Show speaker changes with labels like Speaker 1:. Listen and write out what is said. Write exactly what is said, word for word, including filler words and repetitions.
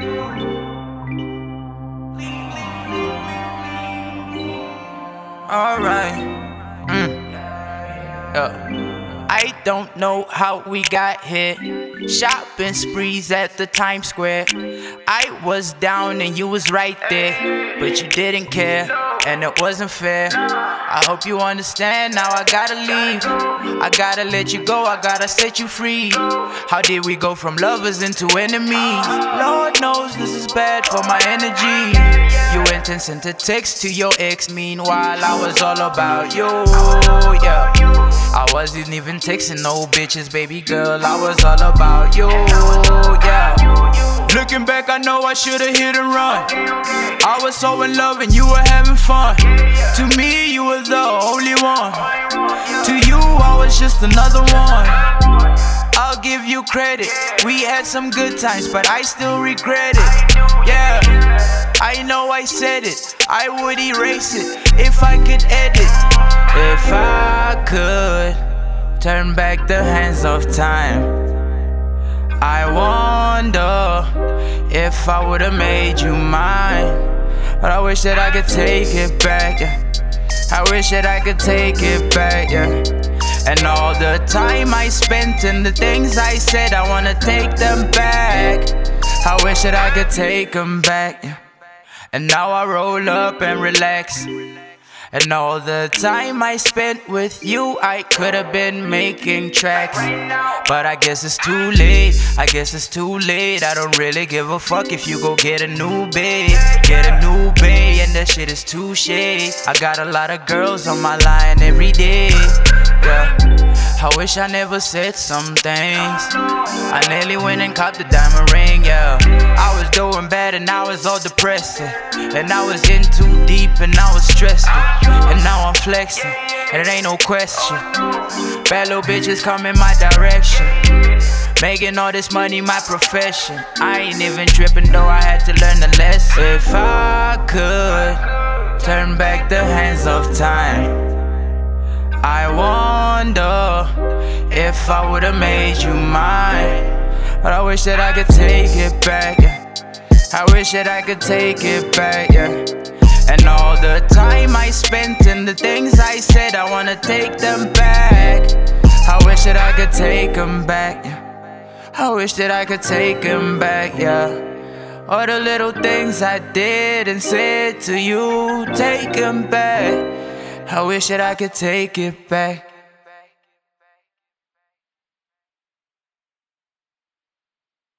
Speaker 1: Alright. Mm. Yeah. I don't know how we got here. Shopping sprees at the Times Square. I was down and you was right there, but you didn't care, and it wasn't fair. I hope you understand, now I gotta leave. I gotta let you go, I gotta set you free. How did we go from lovers into enemies? Lord knows this is bad for my energy. You went and sent a text to your ex, meanwhile I was all about you, yeah. I wasn't even texting no bitches, baby girl, I was all about you, yeah. Looking back, I know I should've hit and run. I was so in love and you were having fun. To me, you were the only one. To you, I was just another one. I'll give you credit, we had some good times, but I still regret it, yeah. I know I said it, I would erase it if I could edit. If I could turn back the hands of time, I wonder if I would've made you mine. But I wish that I could take it back, yeah. I wish that I could take it back, yeah. And all the time I spent and the things I said, I wanna take them back. I wish that I could take them back, yeah. And now I roll up and relax. And all the time I spent with you, I could've been making tracks. But I guess it's too late, I guess it's too late. I don't really give a fuck if you go get a new babe. Get a new babe, and that shit is too shade. I got a lot of girls on my line every day, yeah. I wish I never said some things. I nearly went and caught the diamond ring, yeah. I was doing bad and I was all depressed, and I was in too deep and I was stressed, and now I'm flexing, and it ain't no question. Bad little bitches come in my direction, making all this money my profession. I ain't even tripping though, I had to learn the lesson. If I could turn back the hands of time, I wonder if I would've made you mine. But I wish that I could take it back, yeah. I wish that I could take it back, yeah. And all the time I spent and the things I said, I wanna take them back. I wish that I could take them back, yeah. I wish that I could take them back, yeah. All the little things I did and said to you, take them back. I wish that I could take it back.